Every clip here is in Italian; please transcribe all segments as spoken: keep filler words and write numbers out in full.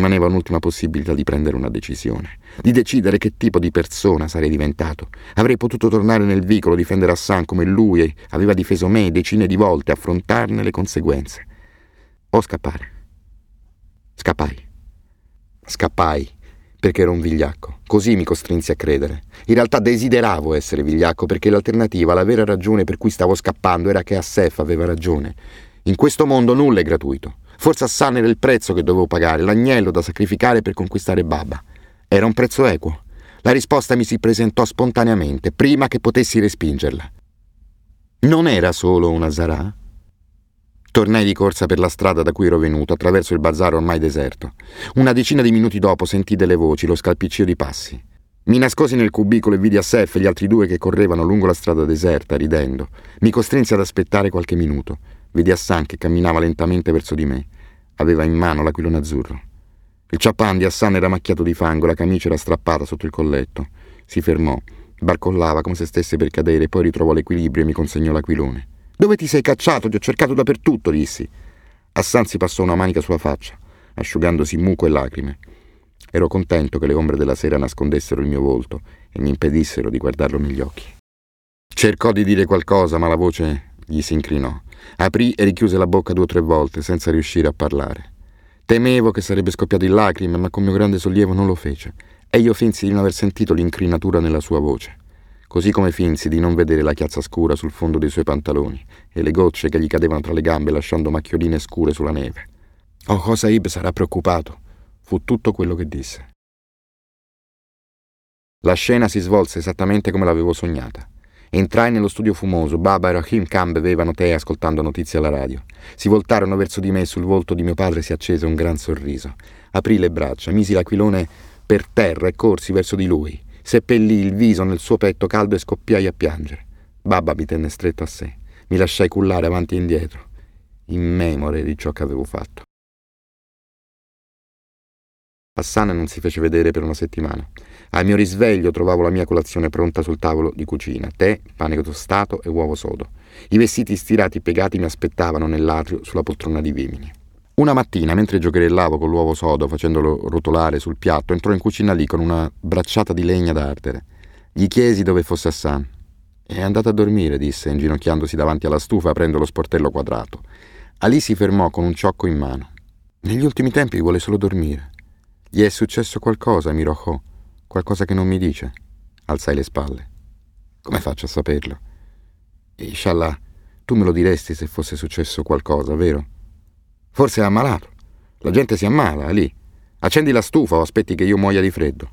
rimaneva un'ultima possibilità di prendere una decisione, di decidere che tipo di persona sarei diventato. Avrei potuto tornare nel vicolo, difendere Hassan come lui aveva difeso me decine di volte, affrontarne le conseguenze. O scappare. Scappai. Scappai, perché ero un vigliacco. Così mi costrinsi a credere. In realtà desideravo essere vigliacco, perché l'alternativa, la vera ragione per cui stavo scappando, era che Assef aveva ragione. In questo mondo nulla è gratuito. Forse Hassan era il prezzo che dovevo pagare, l'agnello da sacrificare per conquistare Baba. Era un prezzo equo. La risposta mi si presentò spontaneamente, prima che potessi respingerla. Non era solo una Zara? Tornai di corsa per la strada da cui ero venuto, attraverso il bazar ormai deserto. Una decina di minuti dopo sentii delle voci, lo scalpiccio di passi. Mi nascosi nel cubicolo e vidi Assef e gli altri due che correvano lungo la strada deserta, ridendo. Mi costrinsi ad aspettare qualche minuto. Vidi Hassan che camminava lentamente verso di me. Aveva in mano l'aquilone azzurro. Il ciapan di Hassan era macchiato di fango, la camicia era strappata sotto il colletto. Si fermò, barcollava come se stesse per cadere, poi ritrovò l'equilibrio e mi consegnò l'aquilone. «Dove ti sei cacciato? Ti ho cercato dappertutto», dissi. Hassan si passò una manica sulla faccia, asciugandosi muco e lacrime. Ero contento che le ombre della sera nascondessero il mio volto e mi impedissero di guardarlo negli occhi. Cercò di dire qualcosa, ma la voce gli si incrinò. Aprì e richiuse la bocca due o tre volte senza riuscire a parlare. Temevo che sarebbe scoppiato in lacrime, ma con mio grande sollievo non lo fece, e io finsi di non aver sentito l'incrinatura nella sua voce, così come finsi di non vedere la chiazza scura sul fondo dei suoi pantaloni e le gocce che gli cadevano tra le gambe lasciando macchioline scure sulla neve. «Oh, Hosaib sarà preoccupato», fu tutto quello che disse. La scena si svolse esattamente come l'avevo sognata. Entrai nello studio fumoso. Baba e Rahim Khan bevevano tè ascoltando notizie alla radio. Si voltarono verso di me e sul volto di mio padre si accese un gran sorriso. Aprì le braccia, misi l'aquilone per terra e corsi verso di lui. Seppellì il viso nel suo petto caldo e scoppiai a piangere. Baba mi tenne stretto a sé. Mi lasciai cullare avanti e indietro, immemore di ciò che avevo fatto. Hassan non si fece vedere per una settimana. Al mio risveglio trovavo la mia colazione pronta sul tavolo di cucina: tè, pane tostato e uovo sodo. I vestiti stirati e piegati mi aspettavano nell'atrio sulla poltrona di vimini. Una mattina, mentre giocherellavo con l'uovo sodo facendolo rotolare sul piatto, entrò in cucina lì con una bracciata di legna da ardere. Gli chiesi dove fosse Hassan. «È andato a dormire», disse, inginocchiandosi davanti alla stufa aprendo lo sportello quadrato. Ali si fermò con un ciocco in mano. «Negli ultimi tempi vuole solo dormire. Gli è successo qualcosa, Miroho? Qualcosa che non mi dice?» Alzai le spalle. «Come faccio a saperlo?» «Inshallah, tu me lo diresti se fosse successo qualcosa, vero?» «Forse è ammalato. La gente si ammala, lì. Accendi la stufa o aspetti che io muoia di freddo?»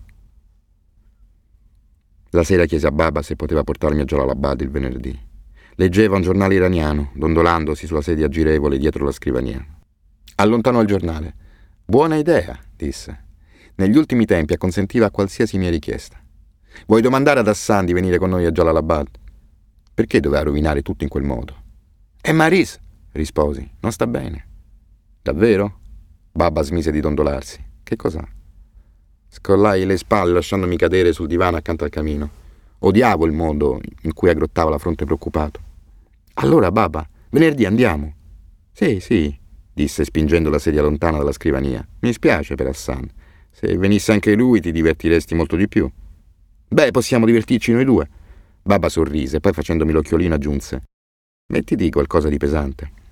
La sera chiesi a Baba se poteva portarmi a Jalalabad il venerdì. Leggeva un giornale iraniano, dondolandosi sulla sedia girevole dietro la scrivania. Allontanò il giornale. «Buona idea», disse. Negli ultimi tempi acconsentiva a qualsiasi mia richiesta. «Vuoi domandare ad Hassan di venire con noi a Jalalabad?» Perché doveva rovinare tutto in quel modo? «È Maris», risposi. «Non sta bene». «Davvero?» Baba smise di dondolarsi. «Che cos'ha?» Scollai le spalle lasciandomi cadere sul divano accanto al camino. Odiavo il modo in cui aggrottava la fronte preoccupato. «Allora, Baba, venerdì andiamo?» «Sì, sì», disse spingendo la sedia lontana dalla scrivania. «Mi spiace per Hassan. Se venisse anche lui ti divertiresti molto di più». «Beh, possiamo divertirci noi due». Baba sorrise, poi facendomi l'occhiolino aggiunse: «Mettiti qualcosa di pesante».